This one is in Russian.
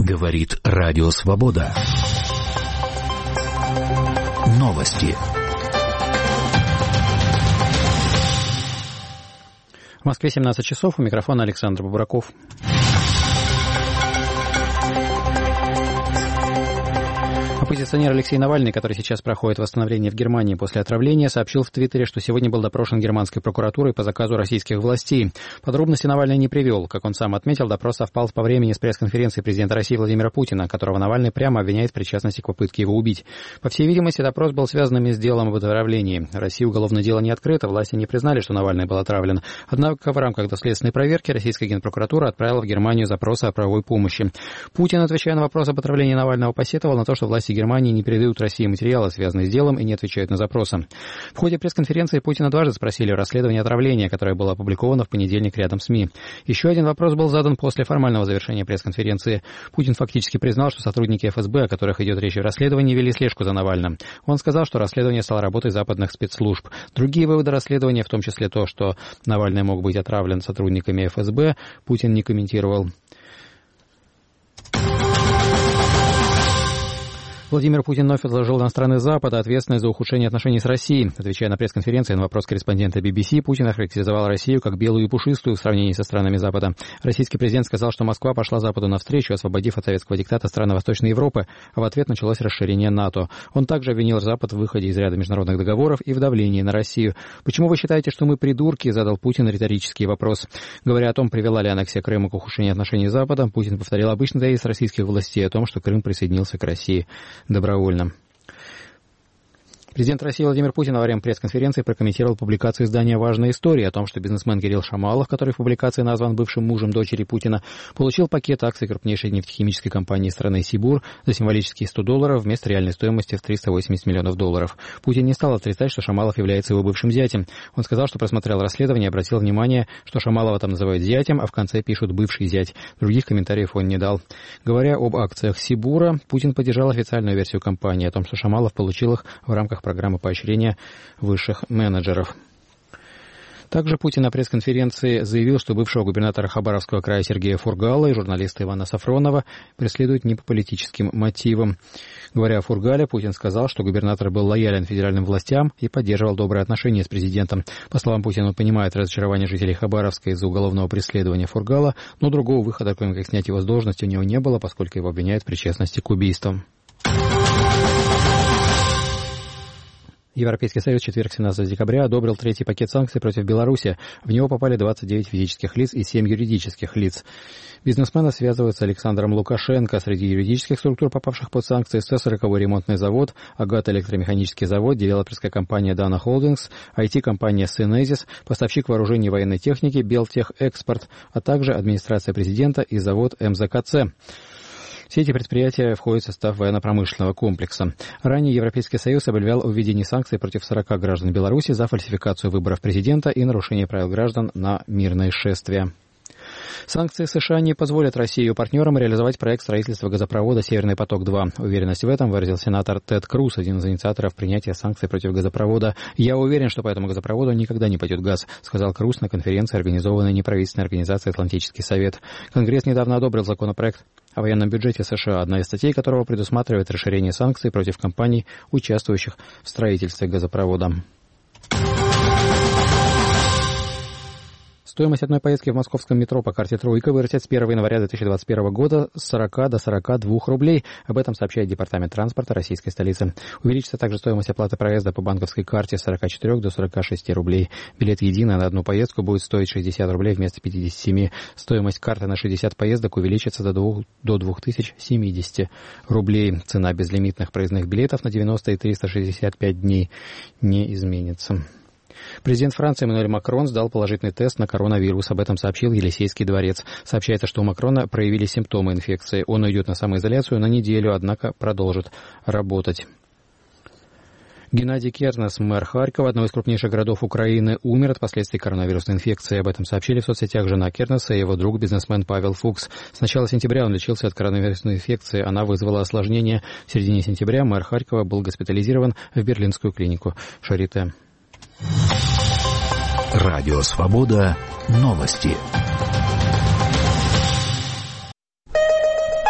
Говорит Радио Свобода. Новости. В Москве 17 часов. У микрофона Александр Бубраков. Оппозиционер Алексей Навальный, который сейчас проходит восстановление в Германии после отравления, сообщил в Твиттере, что сегодня был допрошен германской прокуратурой по заказу российских властей. Подробности Навальный не привел. Как он сам отметил, допрос совпал по времени с пресс-конференцией президента России Владимира Путина, которого Навальный прямо обвиняет в причастности к попытке его убить. По всей видимости, допрос был связан с делом об отравлении. В России уголовное дело не открыто, власти не признали, что Навальный был отравлен. Однако в рамках доследственной проверки российская генпрокуратура отправила в Германию запросы о правовой помощи. Путин, отвечая на вопрос об отравлении Навального, посетовал на то, что власти Германии не передают России материалы, связанные с делом, и не отвечают на запросы. В ходе пресс-конференции Путина дважды спросили о расследовании отравления, которое было опубликовано в понедельник рядом СМИ. Еще один вопрос был задан после формального завершения пресс-конференции. Путин фактически признал, что сотрудники ФСБ, о которых идет речь в расследовании, вели слежку за Навальным. Он сказал, что расследование стало работой западных спецслужб. Другие выводы расследования, в том числе то, что Навальный мог быть отравлен сотрудниками ФСБ, Путин не комментировал. Владимир Путин вновь возложил на страны Запада ответственность за ухудшение отношений с Россией. Отвечая на пресс-конференции на вопрос корреспондента BBC, Путин охарактеризовал Россию как белую и пушистую в сравнении со странами Запада. Российский президент сказал, что Москва пошла Западу навстречу, освободив от советского диктата страны Восточной Европы, а в ответ началось расширение НАТО. Он также обвинил Запад в выходе из ряда международных договоров и в давлении на Россию. «Почему вы считаете, что мы придурки?» — задал Путин риторический вопрос. Говоря о том, привела ли аннексия Крыма к ухудшению отношений с Западом, Путин повторил обычный тезис российских властей о том, что Крым присоединился к России добровольно. Президент России Владимир Путин во время пресс-конференции прокомментировал публикацию издания «Важная история» о том, что бизнесмен Кирилл Шамалов, который в публикации назван бывшим мужем дочери Путина, получил пакет акций крупнейшей нефтехимической компании страны «Сибур» за символические $100 вместо реальной стоимости в $380 миллионов. Путин не стал отрицать, что Шамалов является его бывшим зятем. Он сказал, что просмотрел расследование и обратил внимание, что Шамалова там называют зятем, а в конце пишут «бывший зять». Других комментариев он не дал. Говоря об акциях «Сибура», Путин поддержал официальную версию компании о том, что Шамалов получил их в рамках программы поощрения высших менеджеров. Также Путин на пресс-конференции заявил, что бывшего губернатора Хабаровского края Сергея Фургала и журналиста Ивана Сафронова преследуют не по политическим мотивам. Говоря о Фургале, Путин сказал, что губернатор был лоялен федеральным властям и поддерживал добрые отношения с президентом. По словам Путина, он понимает разочарование жителей Хабаровска из-за уголовного преследования Фургала, но другого выхода, кроме как снять его с должности, у него не было, поскольку его обвиняют в причастности к убийствам. Европейский Союз в четверг, 17 декабря, одобрил третий пакет санкций против Беларуси. В него попали 29 физических лиц и 7 юридических лиц. Бизнесмены связывают с Александром Лукашенко. Среди юридических структур, попавших под санкции, 140-й ремонтный завод, Агат электромеханический завод, девелоперская компания Dana Holdings, IT-компания Synesis, поставщик вооружений и военной техники Белтех Экспорт, а также администрация президента и завод МЗКЦ. Все эти предприятия входят в состав военно-промышленного комплекса. Ранее Европейский Союз объявлял о введении санкций против 40 граждан Беларуси за фальсификацию выборов президента и нарушение правил граждан на мирные шествия. Санкции США не позволят России и ее партнерам реализовать проект строительства газопровода «Северный поток-2». Уверенность в этом выразил сенатор Тед Круз, один из инициаторов принятия санкций против газопровода. «Я уверен, что по этому газопроводу никогда не пойдет газ», сказал Круз на конференции, организованной неправительственной организацией «Атлантический совет». Конгресс недавно одобрил законопроект о военном бюджете США, одна из статей которого предусматривает расширение санкций против компаний, участвующих в строительстве газопровода. Стоимость одной поездки в московском метро по карте «Тройка» вырастет с 1 января 2021 года с 40 до 42 рублей. Об этом сообщает Департамент транспорта российской столицы. Увеличится также стоимость оплаты проезда по банковской карте с 44 до 46 рублей. Билет единый на одну поездку будет стоить 60 рублей вместо 57. Стоимость карты на 60 поездок увеличится до 2070 рублей. Цена безлимитных проездных билетов на 90 и 365 дней не изменится. Президент Франции Эммануэль Макрон сдал положительный тест на коронавирус. Об этом сообщил Елисейский дворец. Сообщается, что у Макрона проявились симптомы инфекции. Он уйдет на самоизоляцию на неделю, однако продолжит работать. Геннадий Кернес, мэр Харькова, одного из крупнейших городов Украины, умер от последствий коронавирусной инфекции. Об этом сообщили в соцсетях жена Кернеса и его друг, бизнесмен Павел Фукс. С начала сентября он лечился от коронавирусной инфекции. Она вызвала осложнения. В середине сентября мэр Харькова был госпитализирован в берлинскую клинику Шарите. Радио «Свобода». Новости.